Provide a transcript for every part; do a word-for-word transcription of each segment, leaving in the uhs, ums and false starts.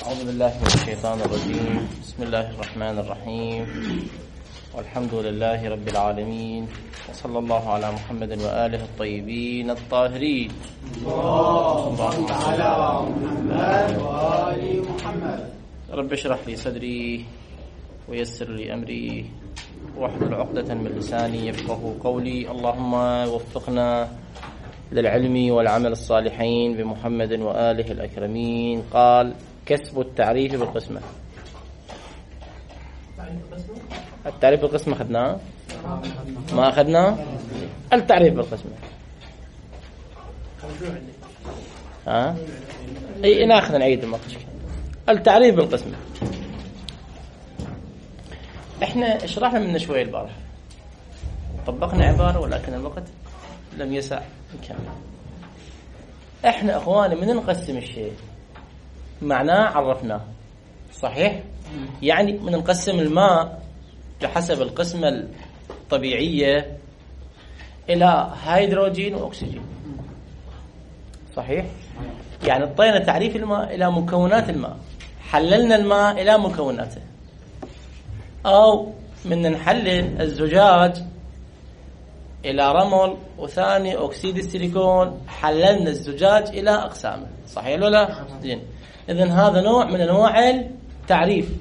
أعوذ بالله من الشيطان الرجيم. بسم الله الرحمن الرحيم، والحمد لله رب العالمين، وصلى الله على محمد وآله الطيبين الطاهرين. اللهم صل على محمد وآل محمد. رب اشرح لي صدري ويسر لي أمري واحلل عقدة من لساني يفقهوا قولي. اللهم وفقنا للعلم والعمل الصالحين بمحمد وآله الأكرمين. قال: كسب التعريف بالقسمة. التعريف بالقسمة أخذناه؟ ما أخذناه؟ التعريف بالقسمة ها؟ أي ناخذ نعيد المقص. التعريف بالقسمة احنا شرحنا منه شوية البارح، طبقنا عبارة ولكن الوقت لم يسع نكمل. احنا اخواني من نقسم الشيء معناه عرفناه صحيح، يعني من نقسم الماء بحسب القسمة الطبيعية الى هيدروجين واكسجين صحيح، يعني اعطينا تعريف الماء الى مكونات الماء، حللنا الماء الى مكوناته. او من نحلل الزجاج إلى رمل وثاني أكسيد السيليكون، حللنا الزجاج إلى أقسامه صحيح ولا لا؟ زين. إذن هذا نوع من أنواع التعريف.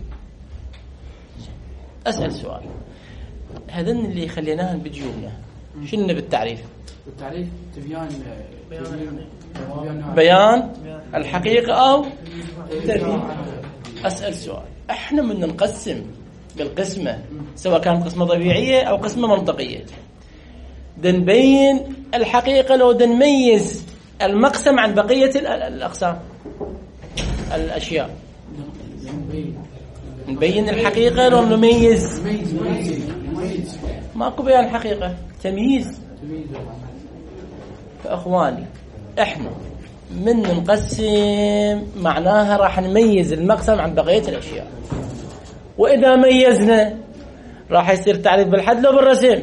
أسأل سؤال، هذن اللي خليناها بجيوبنا شنو بالتعريف؟ التعريف تبيان بيان, بيان الحقيقة أو تبيين. أسأل سؤال، إحنا من نقسم بالقسمة سواء كانت قسمة طبيعية أو قسمة منطقية، دنبين الحقيقة لو دنميز المقسم عن بقية الأقسام الأشياء؟ نبين الحقيقة لو نميز؟ ماكو بيان حقيقة، تمييز. فأخواني احنا من نقسم معناها راح نميز المقسم عن بقية الأشياء، وإذا ميزنا راح يصير تعريف بالحد لو بالرسم.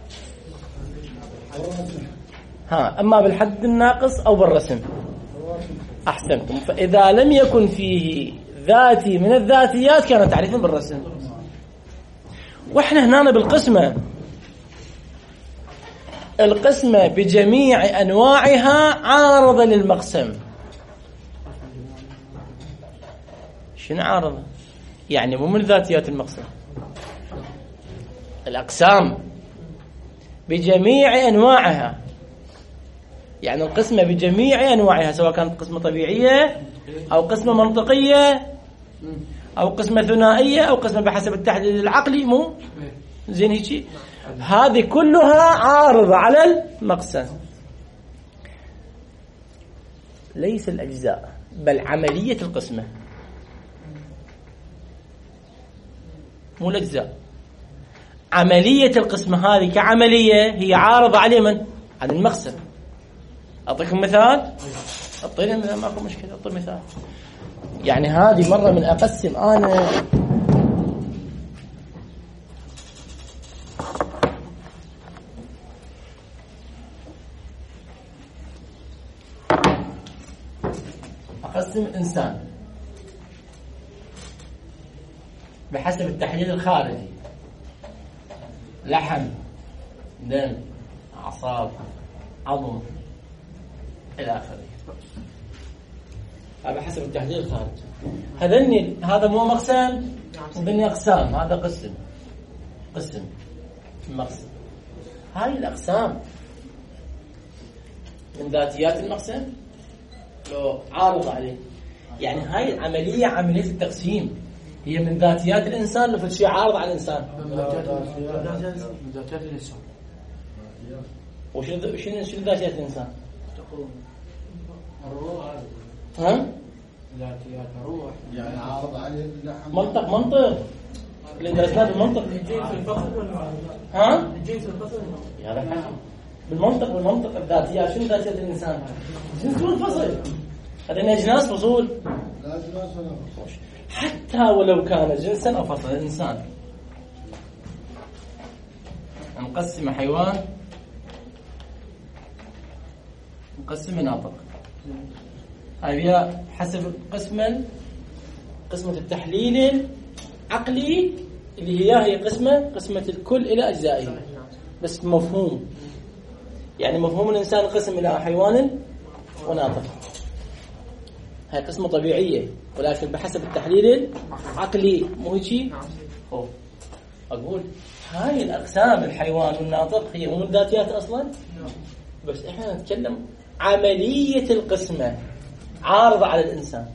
ها أما بالحد الناقص أو بالرسم. أحسنتم. فإذا لم يكن فيه ذاتي من الذاتيات كان تعريفا بالرسم. وإحنا هنا بالقسمة، القسمة بجميع أنواعها عارضة للمقسم. شنو عارضة؟ يعني مو من ذاتيات المقسم، الأقسام بجميع أنواعها، يعني القسمة بجميع أنواعها سواء كانت قسمة طبيعية أو قسمة منطقية أو قسمة ثنائية أو قسمة بحسب التحديد العقلي. مو زين هيك؟ هذه كلها عارضة على المقسم. ليس الأجزاء بل عملية القسمة، مو الأجزاء. عملية القسمة هذه كعملية هي عارضة على من؟ على المقسم. أعطيكم مثال. أعطيني مثال، ماكو مشكلة. أعطي مثال. يعني هذه مرة من أقسم أنا أقسم إنسان بحسب التحليل الخارجي: لحم، دم، أعصاب، عظم إلى آخره. هذا حسب التحليل الخارجي. هذني هذا مو مقسم، هذني أقسام. هذا قسم قسم مقسم. هاي الأقسام من ذاتيات المقسم لو عارض عليه، يعني هاي العملية عملية التقسيم هي من ذاتيات الإنسان لو في شيء عارض على الإنسان. من ذاتيات الإنسان. وشنو شنو شنو ذاتيات الإنسان؟ الروح. ها؟ ذاتيات الروح يعني عارض عليه اللحم. منطق منطق اللي درسناه بالمنطق. ها؟ الجنس الفصل. يا رب بالمنطق بالمنطق الذاتيات. شنو ذاتيات الإنسان؟ جنس منفصل. هذين أجناس فصول. لا أجناس ولا فصول. حتى ولو كان جنسا أو فصلا. الإنسان نقسم حيوان، نقسم ناطق. هاي حسب قسم قسمة التحليل العقلي اللي هي هي قسمة قسمة الكل إلى أجزائه، بس مفهوم. يعني مفهوم الإنسان قسم إلى حيوان وناطق، هاي قسمة طبيعية، ولكن بحسب التحليل العقلي مو هيك. أقول هاي الأقسام الحيوان والناطق هي مو ذاتيات أصلا، بس إحنا نتكلم عملية القسمة عارضة على الإنسان.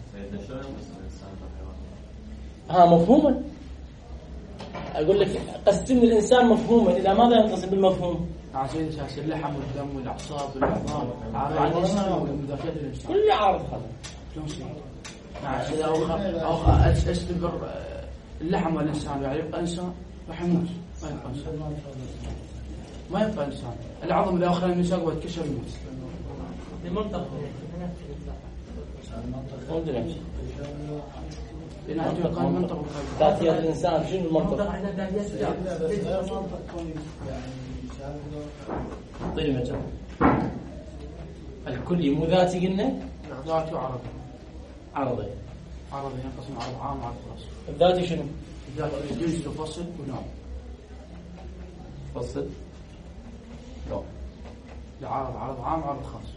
ها مفهوما، أقول لك قسم الإنسان مفهوما، إلى ماذا ينقسم بالمفهوم؟ عشان أساس اللحم والدم والأعصاب والعظام عارض على الإنسان ومدافعات الإنسان. كل عارض هذا. إذا أو أستمر اللحم والإنسان يعني يبقى إنسان راح يموت، ما يبقى إنسان، ما يبقى إنسان. العظم إذا أخذ المساق واتكسر يموت. المنطق المنطق ذاتيات الإنسان شنو المنطق؟ طيب مجال الكلي مو ذاتي قلنا؟ ذاتي وعرضي. عرضي عرضي ينقسم عرض عام وعرض خاص. الذاتي شنو؟ الذاتي جنس وفصل ونوع. فصل نوع. عرض عرض عام وعرض خاص.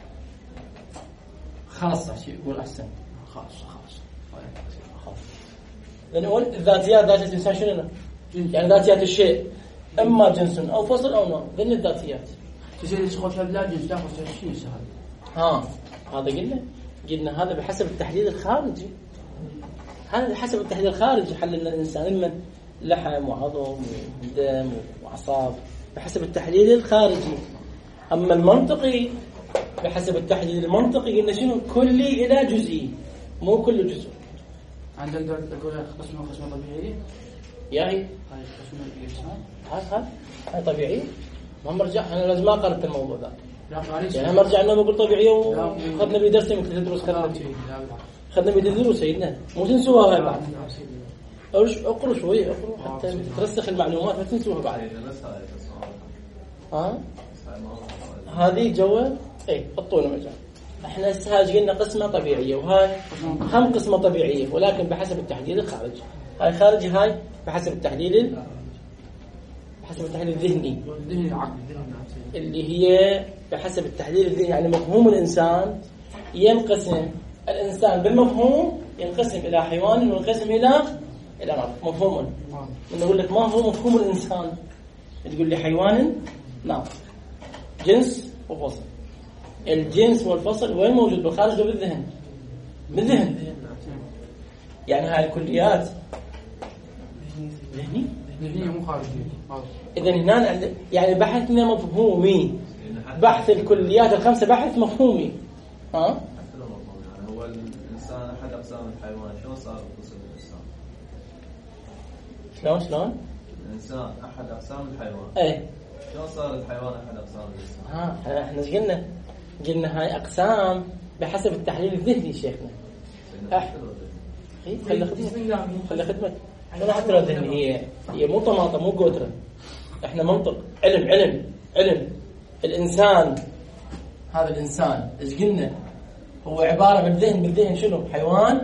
خاصة شيء يقول أحسن. خاص خاص. خاص. لأن أقول الذاتيات ذات الإنسان شنو؟ يعني ذاتيات الشيء إما جنس أو فصل أو نوع، ذن الذاتيات. تزيد تدخل في البلاد جنس تاخذ شيء سهل. ها هذا قلنا قلنا هذا بحسب التحليل الخارجي، هذا بحسب التحليل الخارجي حللنا الإنسان إما لحم وعظم ودم وأعصاب بحسب التحليل الخارجي. أما المنطقي بحسب التحليل المنطقي قلنا شنو؟ كلي إلى جزئي، مو كل جزء. عندنا تقول قسمة قسمة طبيعية. يا هي هاي قسمة الإنسان. هاي هاي هاي طبيعية. ما مرجع أنا لازم ما قرأت الموضوع ذا. لا معلش. يعني مرجع إنه بقول طبيعية وخدنا بدرس يمكن تدرس خدنا خدنا بدرس سيدنا مو تنسوها هاي بعد. أرش أقرأ شوي أقرأ حتى ترسخ المعلومات ما تنسوها بعد. ها هذه جوة إيه حطونا مجال. إحنا هاي قلنا قسمة طبيعية وهاي هم قسمة طبيعية ولكن بحسب التحليل الخارجي. هاي خارجي هاي بحسب التحليل بحسب التحليل الذهني اللي هي بحسب التحليل الذهني. يعني مفهوم الإنسان ينقسم الإنسان بالمفهوم ينقسم إلى حيوان وينقسم إلى إلى ناطق. مفهوما نقول لك ما هو مفهوم الإنسان؟ تقول لي حيوان ناطق جنس وفصل. الجنس والفصل وين موجود؟ بالخارج وبالذهن؟ بالذهن. يعني هاي الكليات ذهني ذهنية مو خارجية. إذا هنا يعني بحثنا مفهومي، بحث الكليات الخمسة بحث مفهومي. ها؟ يعني هو الإنسان أحد أقسام الحيوان، شلون صار قسم الإنسان؟ شلون شلون؟ الإنسان أحد أقسام الحيوان. إيه. شلون صار الحيوان أحد أقسام الإنسان؟ ها إحنا إيش قلنا؟ قلنا هاي أقسام بحسب التحليل الذهني شيخنا. أح. خلي خدمة. خلي خدمة. أنا حتى لو ذهني هي هي مو طماطم مو قوترة. إحنا منطق علم علم علم. الإنسان هذا الإنسان إيش قلنا؟ هو عبارة بالذهن بالذهن شنو؟ حيوان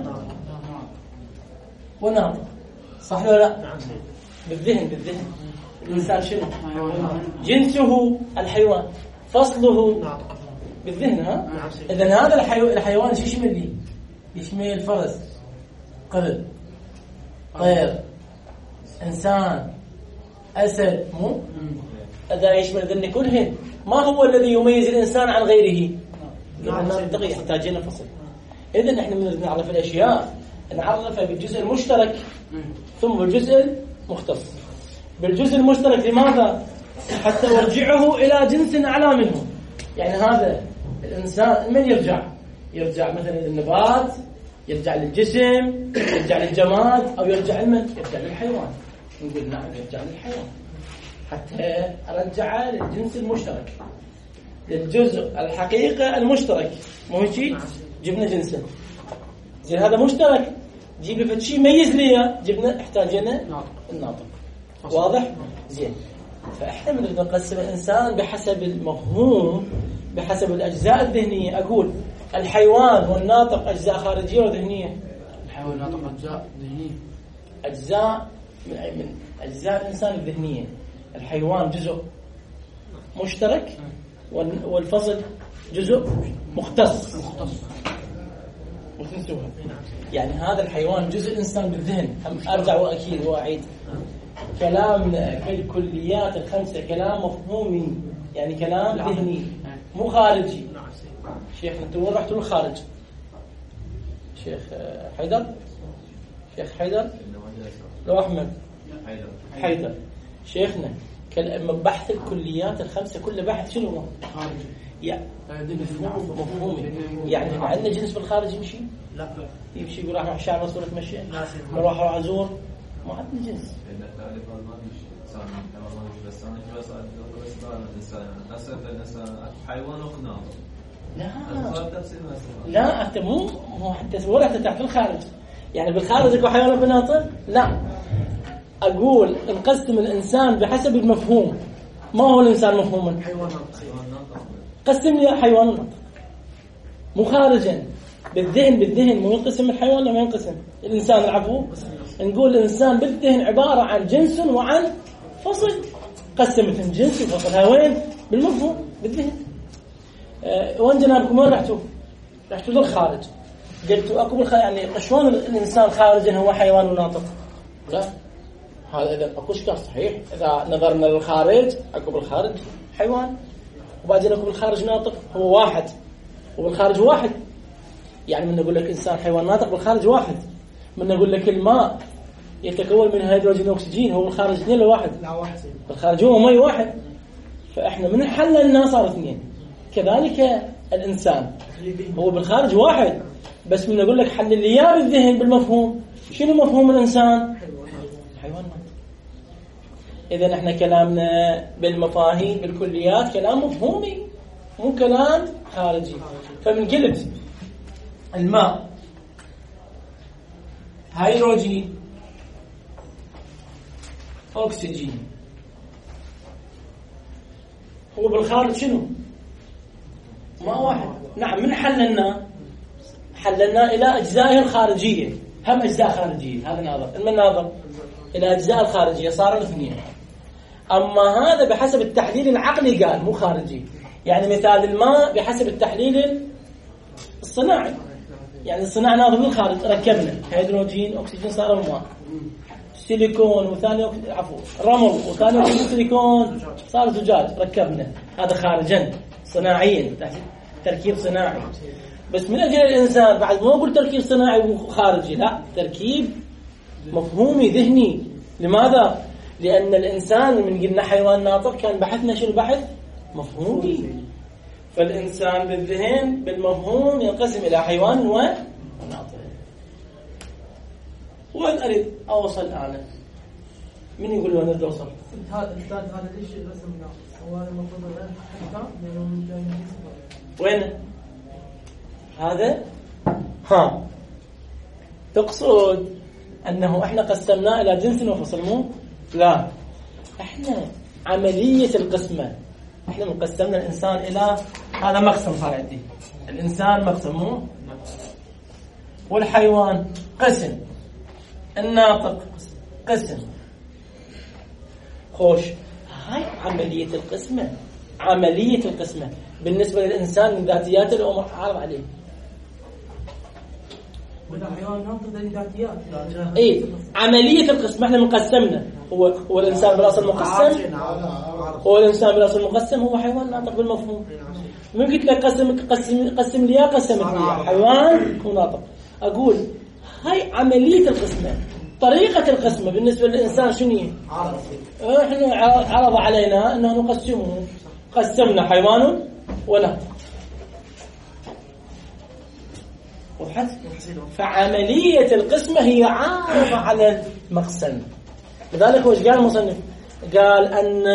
وناطق. صح ولا لا؟ بالذهن بالذهن. الإنسان شنو؟ جنسه الحيوان، فصله بالذهن. ها؟ إذن هذا الحيو... الحيوان شو يشمل لي؟ يشمل فرس، قرد، طير، إنسان، أسد. مو؟ إذا يشمل ذن كلهن. ما هو الذي يميز الإنسان عن غيره؟ منطقي يحتاج لنا فصل. إذن إحنا من نعرف الأشياء نعرفها بالجزء المشترك ثم بالجزء المختص. بالجزء المشترك لماذا؟ حتى يرجعه إلى جنس أعلى منه. يعني هذا الإنسان من يرجع؟ يرجع مثلا للنبات، يرجع للجسم، يرجع للجماد، أو يرجع لمن؟ يرجع للحيوان. نقول نعم يرجع للحيوان حتى أرجع للجنس المشترك، للجزء الحقيقة المشترك. مو هيك؟ جبنا جنسه زين هذا مشترك، جيب لي شيء يميز لي، جبنا احتاجنا الناطق. واضح؟ زين. فإحنا بنقدر نقسم الإنسان بحسب المفهوم، بحسب الأجزاء الذهنية. أقول الحيوان والناطق أجزاء خارجية وذهنية. الحيوان ناطق أجزاء ذهنية. أجزاء من من أجزاء الإنسان الذهنية. الحيوان جزء مشترك والفصل جزء مختص. مختص. وتنسوها. يعني هذا الحيوان جزء الإنسان بالذهن. أرجع وأكيد وأعيد. كلام كالكليات الخمسة كلام مفهومي، يعني كلام ذهني مو خارجي. شيخنا انتوا وين رحتوا الخارج؟ شيخ حيدر شيخ حيدر لو أحمد حيدر حيدر شيخنا بحث الكليات الخمسة كل بحث شنو هو؟ خارجي. يعني مفهومي. يعني عندنا جنس بالخارج يمشي؟ لا يمشي يقول راح اروح الشارع مصورة تمشي؟ نروح اروح ازور؟ ما عندنا جنس. لأن التعريف ما فيش إنسان حيوان ما فيش بس أنا بس بس بعد الإنسان نسأل الإنسان حيوان وقناط. لا لا أنت مو مو حتى تصورها تحت الخارج. يعني بالخارج يكون حيوان وقناط؟ لا. أقول نقسم الإنسان بحسب المفهوم. ما هو الإنسان مفهوما؟ حيوان قسم لي حيوان ناطق مو خارجا بالذهن. بالذهن مو ينقسم الحيوان ولا ما ينقسم الإنسان؟ العفو نقول الإنسان بالذهن عبارة عن جنس وعن فصل. قسمت الجنس وفصلها وين؟ بالمفهوم بالذهن. أه وين جنابكم؟ وين رحتوا؟ رحتوا للخارج. قلتوا أكو بالخارج يعني شلون الإنسان خارجا هو حيوان ناطق؟ لا هذا إذا أكو إشكال صحيح. إذا نظرنا للخارج أكو بالخارج حيوان وبعدين أكو بالخارج ناطق هو واحد وبالخارج واحد. يعني من نقول لك إنسان حيوان ناطق بالخارج واحد. من نقول لك الماء يتكون من هيدروجين وأكسجين هو بالخارج اثنين لواحد. لا واحد بالخارج هو مي واحد. فإحنا من حللنا صار اثنين. كذلك الإنسان هو بالخارج واحد بس من نقول لك حلل لي إياه بالذهن بالمفهوم. شنو مفهوم الإنسان؟ حيوان ناطق. إذا إحنا كلامنا بالمفاهيم بالكليات كلام مفهومي مو كلام خارجي. فمن قلت الماء هيدروجين أكسجين هو بالخارج شنو؟ ماء واحد. نعم من حللنا حللنا إلى أجزائه الخارجية. هم أجزاء خارجية. هذا ناظر المناظر إلى أجزاء الخارجية صار الاثنين. أما هذا بحسب التحليل العقلي قال مو خارجي. يعني مثال الماء بحسب التحليل الصناعي. يعني الصناعة ناظر للخارج ركبنا هيدروجين أكسجين صار الماء. سيليكون وثاني عفوا رمل وثاني أكسيد سيليكون صار زجاج ركبنا. هذا خارجا صناعيا تركيب صناعي. بس من أجل الإنسان بعد ما أقول تركيب صناعي وخارجي لا تركيب مفهومي ذهني. لماذا؟ لأن الإنسان من قلنا حيوان ناطق كان بحثنا شو البحث مفهومي. فالإنسان بالذهن بالمفهوم ينقسم إلى حيوان وناطق. وين أريد أوصل أنا؟ من يقول له أنا أوصل؟ هذا الأستاذ هذا ليش رسمنا؟ هو المفروض الحكام لأنه وين؟ هذا؟ ها تقصد أنه إحنا قسمناه إلى جنس وفصل مو؟ لا إحنا عملية القسمة إحنا قسمنا الإنسان إلى هذا مقسم صار عندي الإنسان مقسم مو؟ والحيوان قسم الناطق قسم. خوش هاي عملية القسمة. عملية القسمة بالنسبة للإنسان من ذاتيات الأمور عارض عليه. بدأ حيوان ناطق ذي ذاتيات. إيه عملية القسمة إحنا مقسمنا. هو هو الإنسان بالأصل مقسم. هو الإنسان بالأصل مقسم هو حيوان ناطق بالمفهوم. من قلت لك قسم قسم قسم لي قسمت لي حيوان وناطق. أقول هاي عملية القسمة. طريقة القسمة بالنسبة للإنسان شنو هي؟ إحنا عرض علينا أنه نقسمه. قسمنا حيوان وناطق. وحد فعملية القسمة هي عارضة على المقسم. لذلك وش قال المصنف؟ قال أن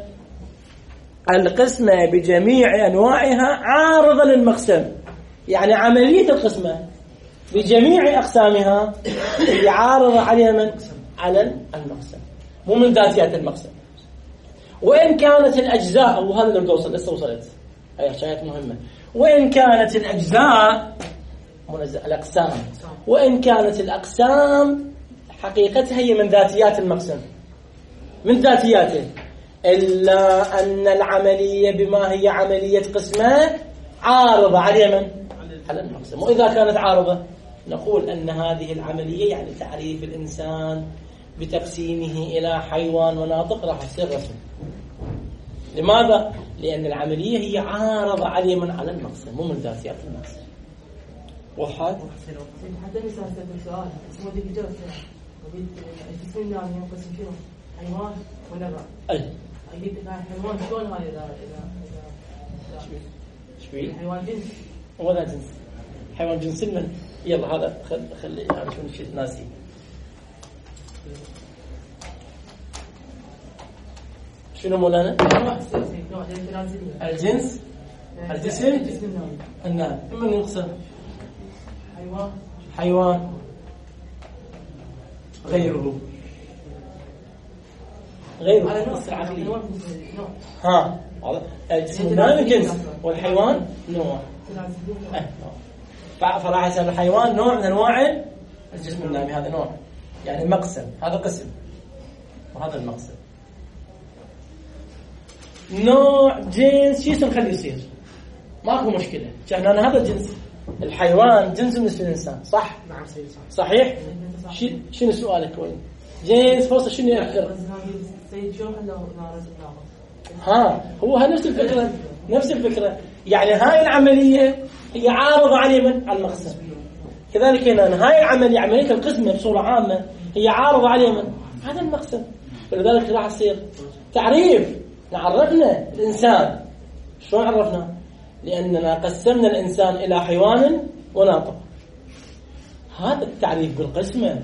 القسمة بجميع أنواعها عارضة للمقسم. يعني عملية القسمة بجميع أقسامها هي عارضة على من؟ على المقسم مو من ذاتيات المقسم. وإن كانت الأجزاء وهذا اللي توصل لسه وصلت هي شيء مهمة. وإن كانت الأجزاء منزه الأقسام، وإن كانت الأقسام حقيقتها هي من ذاتيات المقسم، من ذاتياته، إلا أن العملية بما هي عملية قسمة عارضة على من؟ على المقسم. وإذا كانت عارضة نقول أن هذه العملية يعني تعريف الإنسان بتقسيمه إلى حيوان وناطق راح يصير رسم. لماذا؟ لأن العملية هي عارضة على من؟ على المقسم، مو من ذاتيات المقسم. وضحت؟ حتى مثلا سؤال اسمه ذيك الجواب الجسم النامي ينقسم شنو؟ حيوان ولا لا؟ أي قلت لك حيوان شلون هاي إذا إذا إذا حيوان جنس ولا جنس؟ حيوان جنس من؟ يلا هذا خل خلي أنا شو نشيت ناسي. شنو مولانا؟ الجنس الجسم النام. من يقسم؟ حيوان حيوان غيره غيره النص العقلي. ها الجسم النام جنس والحيوان نوع. فراح يسمى الحيوان نوع من انواع الجسم النامي. هذا نوع يعني مقسم، هذا قسم وهذا المقسم. نوع جنس شو نخليه يصير ماكو مشكله. كان انا هذا الجنس الحيوان جنس مثل الانسان صح؟ نعم صحيح. شنو سؤالك وين؟ جنس فوصل شنو يأثر؟ ها هو نفس الفكره نفس الفكره يعني هاي العمليه هي عارضه على من؟ على المقسم. كذلك هنا هاي العمليه عمليه القسمه بصوره عامه هي عارضه على من؟ هذا المقسم. ولذلك راح يصير تعريف. عرفنا الإنسان شلون عرفنا؟ لأننا قسمنا الإنسان إلى حيوان وناطق. هذا التعريف بالقسمة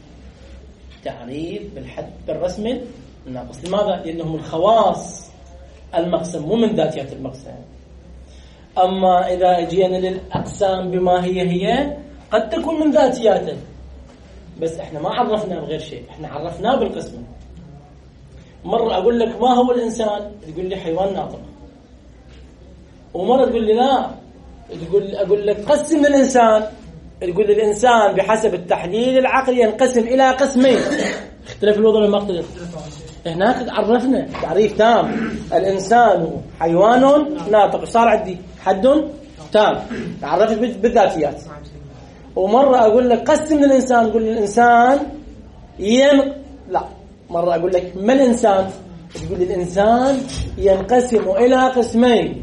تعريف بالحد بالرسم الناقص. لماذا؟ لأنه من خواص المقسم مو من ذاتيات المقسم. أما إذا جينا للأقسام بما هي هي قد تكون من ذاتياته، بس إحنا ما عرفناه بغير شيء، إحنا عرفناه بالقسمة. مرة أقول لك ما هو الإنسان تقول لي حيوان ناطق، ومرة تقول لي لا تقول أقول لك قسم الإنسان تقول لي الإنسان بحسب التحليل العقلي ينقسم إلى قسمين. اختلف الوضع ما اختلف. هناك عرفنا تعريف تام الإنسان حيوان ناطق صار عندي حد تام عرفت بالذاتيات. ومرة أقول لك قسم الإنسان تقول لي الإنسان ين لا مرة أقول لك ما الإنسان تقول لي الإنسان ينقسم إلى قسمين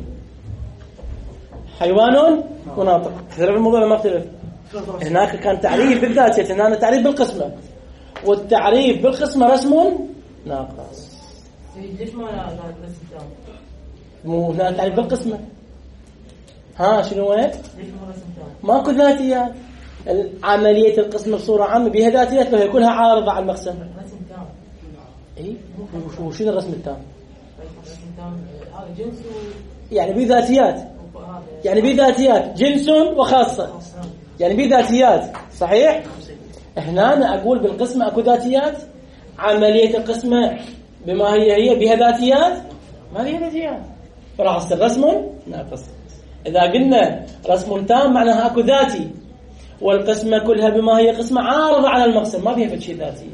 حيوان وناطق. اختلف الموضوع ما اختلف. هناك كان تعريف بالذاتيات، هنا تعريف بالقسمة، والتعريف بالقسمة رسم ناقص. ليش ما لا رسم تام؟ مو هنا تعريف بالقسمة. ها شنو هو؟ ليش ما رسم تام؟ ماكو ذاتيات. عملية القسمة بصورة عامة بها ذاتيات لو يكونها عارضة على المقسم. رسم تام. إيه وشو شنو الرسم التام؟ رسم تام هذا جنس يعني بذاتيات يعني بذاتيات جنس وخاصة يعني بذاتيات صحيح. هنا أنا أقول بالقسمة أكو ذاتيات. عملية القسمة بما هي هي بها ذاتيات ما بها ذاتيات فراح يصير رسم ناقص. إذا قلنا رسم تام معناها أكو ذاتي، والقسمة كلها بما هي قسمة عارضة على المقسم ما بيها شيء ذاتي.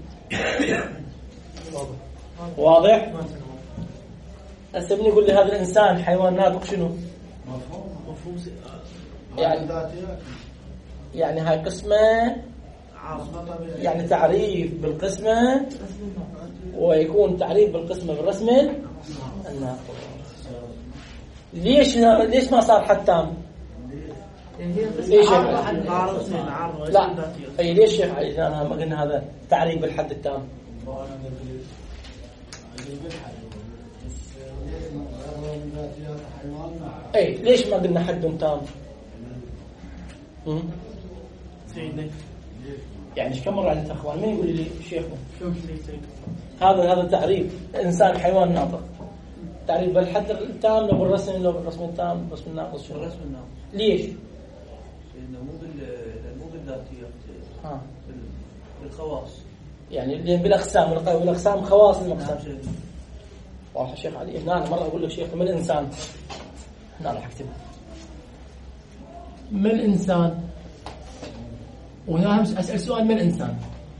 واضح؟ أسبني يقول لي هذا الإنسان حيوان ناطق شنو؟ مفهوم مفهوم يعني يعني هاي قسمة يعني تعريف بالقسمة ويكون تعريف بالقسمة بالرسم الناقص. ليش ليش ما صار حد تام؟ ليش لا اي ليش شيخ علي انا ما قلنا هذا تعريف بالحد التام؟ اي ليش ما قلنا حد تام؟ يعني ايش كم مره عندك اخوان مين يقول لي شيخنا هذا هذا تعريف انسان حيوان ناطق. تعريف بالحد التام لو بالرسم لو بالرسم التام بالرسم الناقص شو الرسم الناقص ليش؟ لانه مو بال مو بالذاتيات ها بالخواص يعني بالاقسام بالاقسام خواص المقسم. واضح الشيخ علي. هنا أنا مرة أقول لك شيخ ما الإنسان هنا راح أكتبها ما الإنسان وهنا أسأل سؤال: من الإنسان؟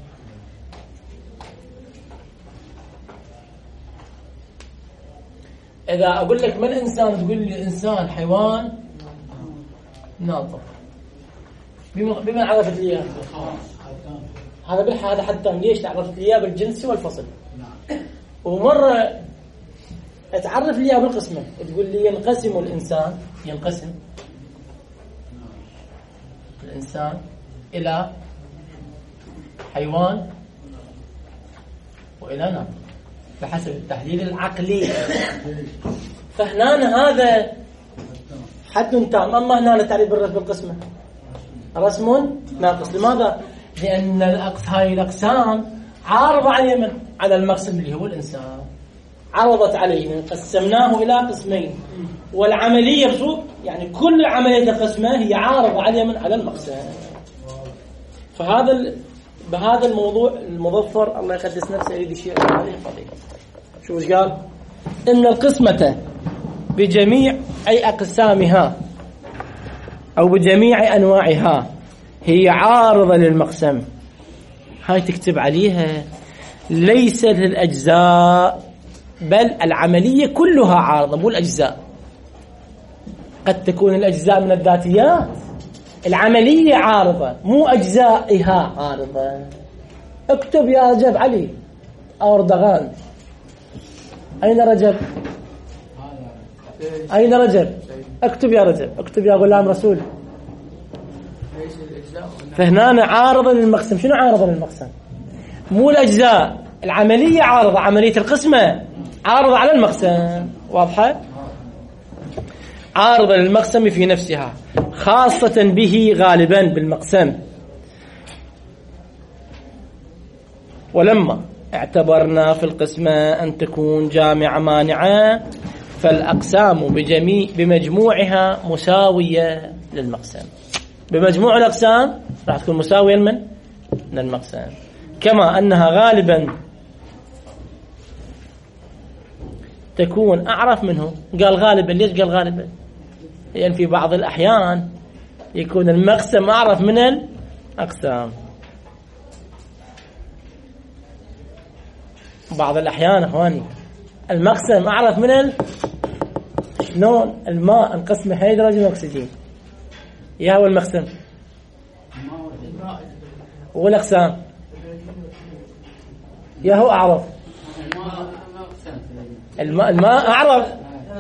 إذا أقول لك من الإنسان تقول لي إنسان حيوان ناطق. بما عرفت لي هذا بالحالة حتى ليش عرفت لي بالجنس والفصل. ومرة أتعرف لي بالقسمة تقول لي ينقسم الإنسان ينقسم الإنسان إلى حيوان وإلى ناطق بحسب التحليل العقلي. فهنا هذا حد تام. أما هنا تعريف بالرسم بالقسمة رسم ناقص. لماذا؟ لأن الأقس هاي الأقسام عارضة على من؟ على المقسم اللي هو الإنسان. عرضت عليه، قسمناه إلى قسمين، والعملية بصوت يعني كل عملية قسمة هي عارضة على من؟ على المقسم. فهذا ال... بهذا الموضوع المظفر الله يقدس نفسه يريد يشير عليه قضية. شو وش قال؟ إن القسمة بجميع أي أقسامها أو بجميع أنواعها هي عارضة للمقسم. هاي تكتب عليها ليس للأجزاء بل العملية كلها عارضة، مو الأجزاء. قد تكون الأجزاء من الذاتيات، العملية عارضة مو أجزائها عارضة. اكتب يا رجب علي أردغان. أين رجب؟ أين رجب؟ اكتب يا رجب، اكتب يا غلام رسول. فهنا عارضة للمقسم. شنو عارضة للمقسم؟ مو الأجزاء، العملية عارضة، عملية القسمة عارضة على المقسم. واضحة؟ عارضة للمقسم في نفسها خاصة به غالبا بالمقسم. ولما اعتبرنا في القسمة أن تكون جامعة مانعة فالأقسام بجميع بمجموعها مساوية للمقسم. بمجموع الأقسام راح تكون مساوية لمن؟ للمقسم. كما أنها غالبا تكون أعرف منه. قال غالبا. ليش قال غالبا؟ لأن يعني في بعض الأحيان يكون المقسم أعرف من الأقسام. بعض الأحيان أخواني المقسم أعرف من ال... شلون الماء انقسم هيدروجين وأكسجين. يا هو المقسم والأقسام يا هو أعرف. الماء الماء أعرف.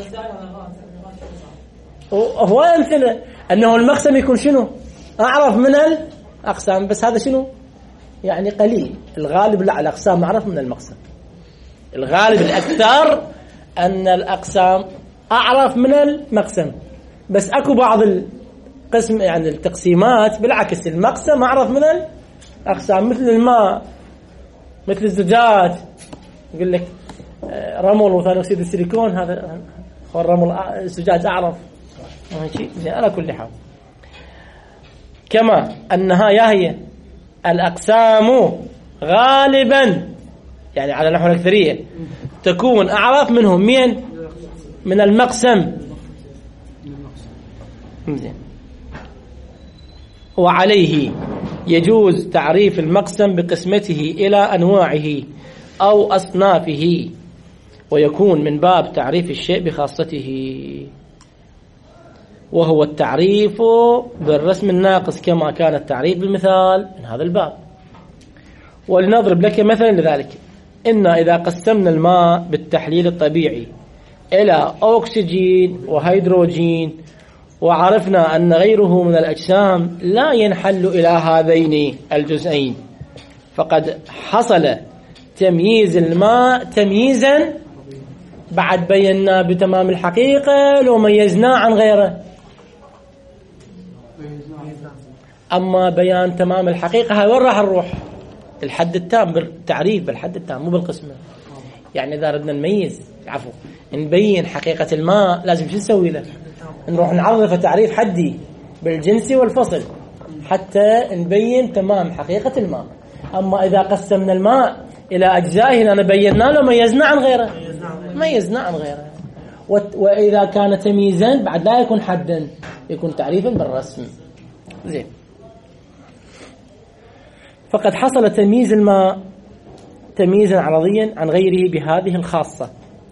هو أمثلة أنه المقسم يكون شنو؟ أعرف من الأقسام. بس هذا شنو؟ يعني قليل. الغالب لا، الأقسام أعرف من المقسم. الغالب الأكثر أن الأقسام أعرف من المقسم. بس أكو بعض القسم يعني التقسيمات بالعكس المقسم أعرف من الأقسام. مثل الماء، مثل الزجاج، يقول لك رمل وثاني أكسيد السيليكون، هذا هو الرمل الزجاج أعرف. على كل حال كما أنها يا هي الأقسام غالبا يعني على نحو الأكثرية تكون أعرف منهم مين؟ من المقسم. وعليه يجوز تعريف المقسم بقسمته إلى أنواعه أو أصنافه، ويكون من باب تعريف الشيء بخاصته، وهو التعريف بالرسم الناقص كما كان التعريف بالمثال من هذا الباب. ولنضرب لك مثلا لذلك: إن إذا قسمنا الماء بالتحليل الطبيعي إلى أكسجين وهيدروجين وعرفنا أن غيره من الأجسام لا ينحل إلى هذين الجزئين، فقد حصل تمييز الماء تمييزا بعد بينا بتمام الحقيقة لو ميزناه عن غيره. أما بيان تمام الحقيقة هاي وين راح نروح؟ الحد التام بالتعريف، بالحد التام مو بالقسمة. يعني إذا ردنا نميز عفوا نبين حقيقة الماء لازم شو نسوي له؟ نروح نعرف تعريف حدي بالجنس والفصل حتى نبين تمام حقيقة الماء. أما إذا قسمنا الماء إلى أجزاء هنا بينا له ميزنا عن غيره، ميزنا عن غيره. وإذا كان تمييزا بعد لا يكون حدا، يكون تعريفا بالرسم. زين. فقد حصل تمييز الماء تمييزا عرضيا عن غيره بهذه الخاصة.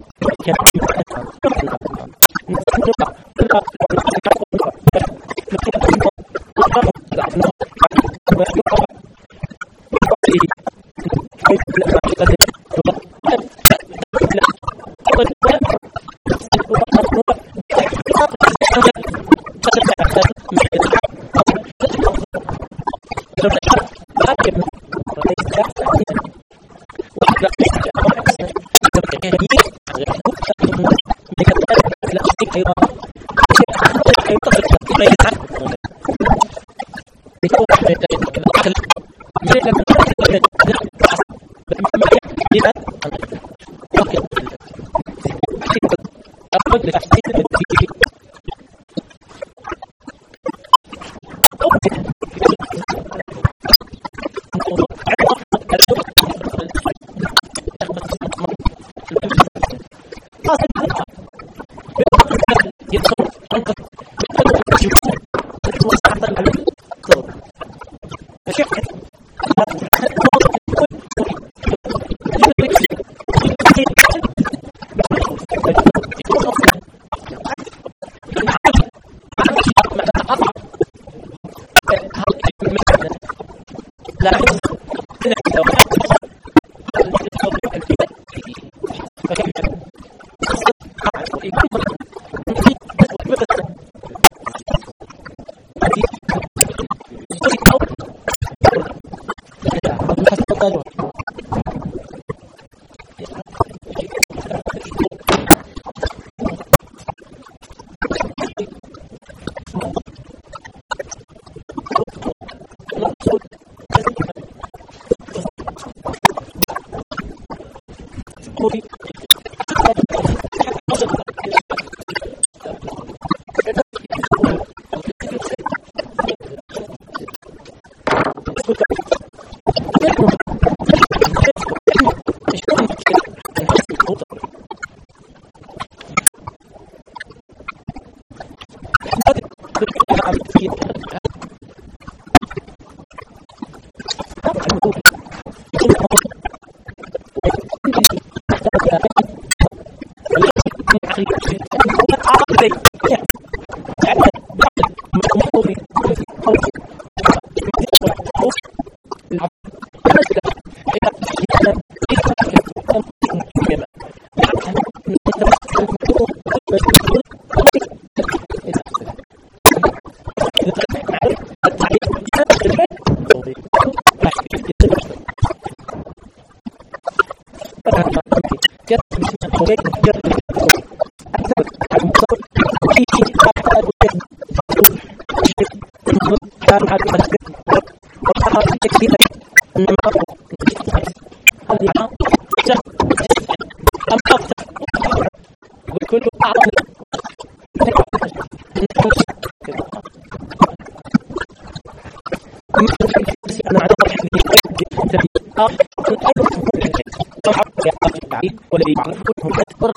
والذي يعرفكم أكبر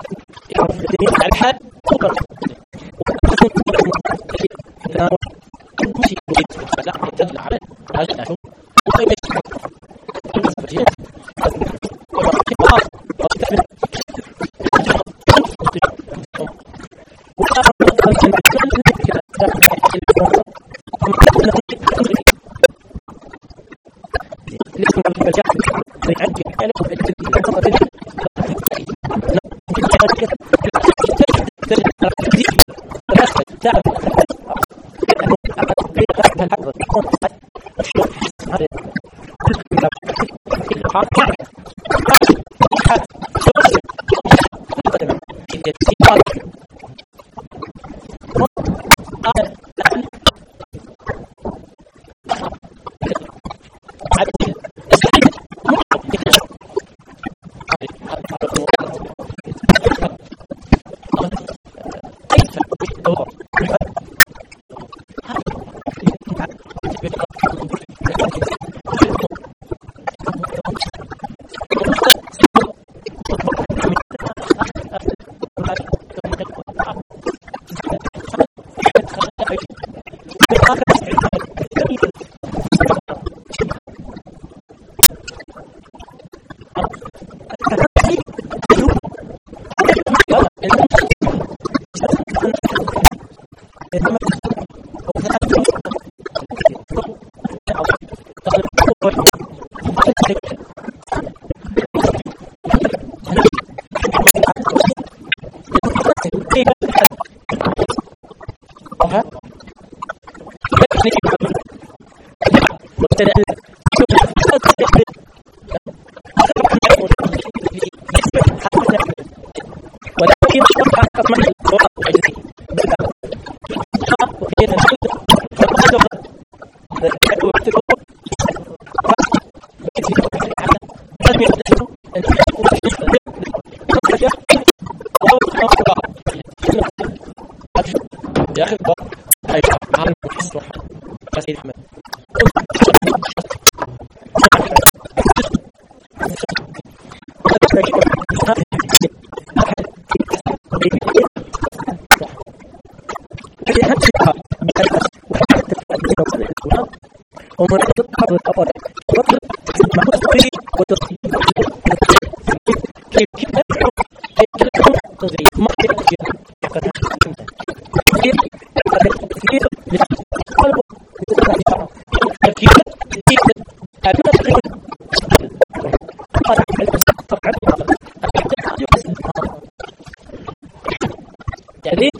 على الحال فقط يا أخي هاي عالم بحس روح غسيل أحمد ومن تطلب الأفضل وتطلب ما تصير وتصير كيف كيف تصير ما تصير يعني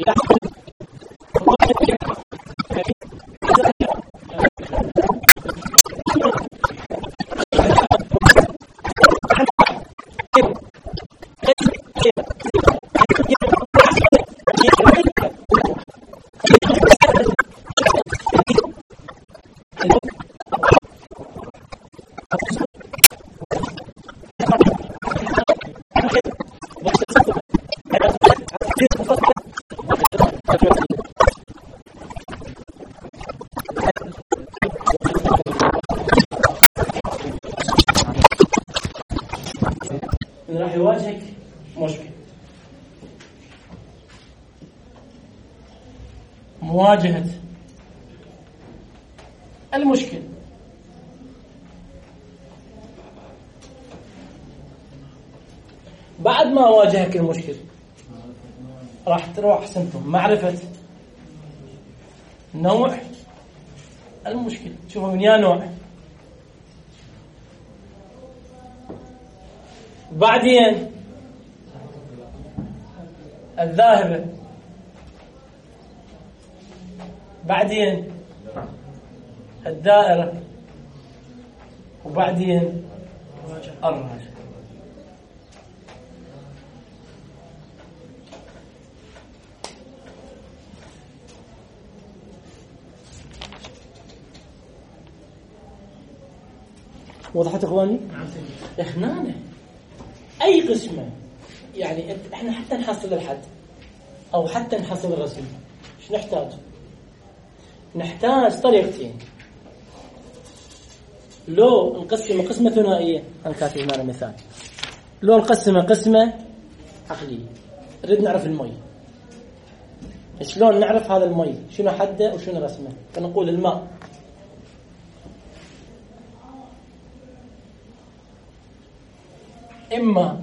راح يواجهك مشكلة، مواجهة المشكلة. بعد ما واجهك المشكلة راح تروح سنتم معرفة نوع المشكلة. شوفوا من يا نوع، بعدين الذاهبة، بعدين الدائرة، وبعدين الراجع. وضحت اخواني؟ اخنانه اي قسمه، يعني احنا حتى نحصل الحد او حتى نحصل الرسم ايش نحتاج؟ نحتاج طريقتين. لو نقسم قسمه ثنائيه، انا كاتب معنا مثال، لو نقسم قسمه عقليه نريد نعرف المي، شلون نعرف هذا المي شنو حده وشنو رسمه؟ فنقول الماء إما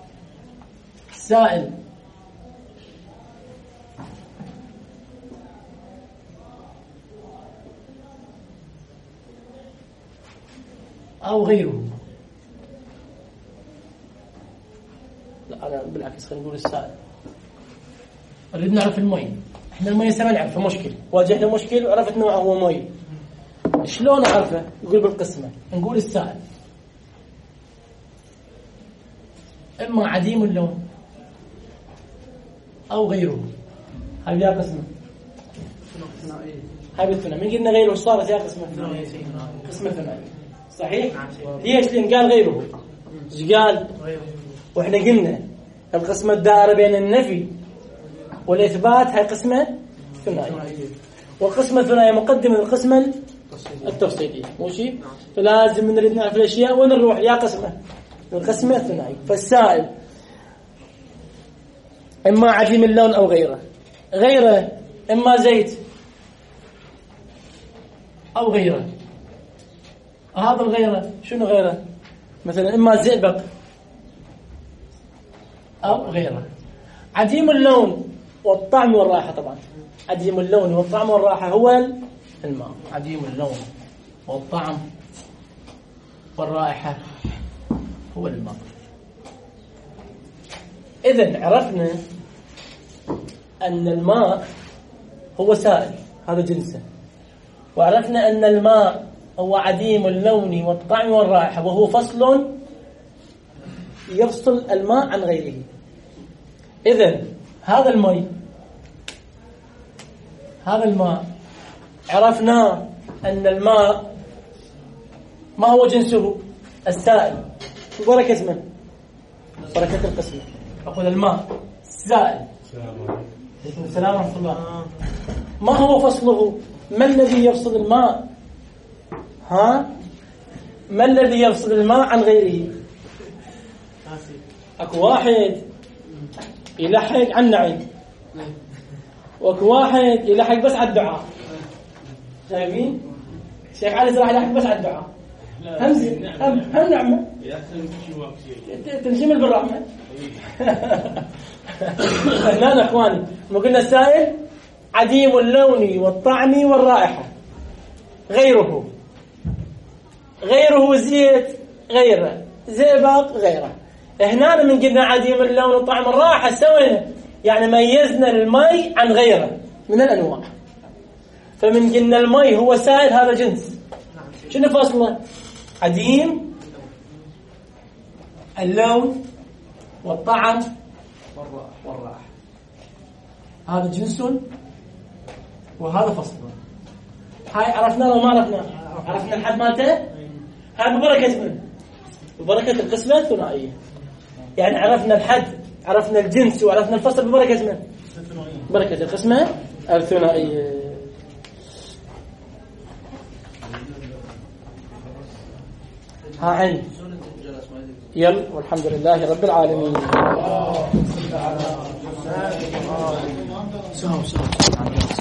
سائل أو غيره. لا أنا بالعكس خلينا نقول السائل. نريد نعرف المي، إحنا المي سما نعرفه مشكل، واجهنا مشكل وعرفت نوعه هو مي، شلون أعرفه؟ يقول بالقسمة، نقول السائل إما عديم اللون أو غيره. هاي يا قسمة هاي بالثنائي، من قلنا غيره صارت يا قسمة قسمة ثنائية، صحيح؟ ليش؟ لأن قال غيره. إيش قال؟ وإحنا قلنا القسمة الدائرة بين النفي والإثبات هاي قسمة ثنائية، والقسمة الثنائية مقدمة للقسمة التفصيلية، ماشي؟ فلازم نريد نعرف الأشياء وين نروح يا قسمة القسمة الثنائية. فالسائل إما عديم اللون أو غيره، غيره إما زيت أو غيره. هذا الغيره شنو غيره؟ مثلا إما زئبق أو غيره. عديم اللون والطعم والرائحة، طبعا عديم اللون والطعم والرائحة هو الماء. عديم اللون والطعم والرائحة هو الماء. إذن عرفنا أن الماء هو سائل، هذا جنسه، وعرفنا أن الماء هو عديم اللون والطعم والرائحة، وهو فصل يفصل الماء عن غيره. إذن هذا الماء هذا الماء عرفنا أن الماء ما هو جنسه السائل. بركة اسمه بركة القسمة، أقول الماء سائل. السلام ورحمة الله. ما هو فصله؟ ما الذي يفصل الماء؟ ها؟ ما الذي يفصل الماء عن غيره؟ أكو واحد يلحق عن النعيم، وأكو واحد يلحق بس على الدعاء. شايفين؟ الشيخ علي راح يلحق بس على الدعاء. همزة هم هم نعمة تنشمل بالرحمة. لا أخواني، ما قلنا السائل عديم اللون والطعم والرائحة، غيره غيره زيت غيره، زئبق غيره. هنا من قلنا عديم اللون والطعم والرائحة سوينا يعني ميزنا المي عن غيره من الأنواع. فمن قلنا المي هو سائل هذا جنس، شنو فصله؟ عديم اللون والطعم والرائحة، هذا جنس وهذا فصله. هاي عرفنا ولا ما عرفنا؟ عرفنا الحد مالته. هاي ببركة من؟ ببركة القسمة الثنائية. يعني عرفنا الحد، عرفنا الجنس، وعرفنا الفصل ببركة من؟ بركة القسمة الثنائية. ها عين يلا، والحمد لله رب العالمين. سهو سهو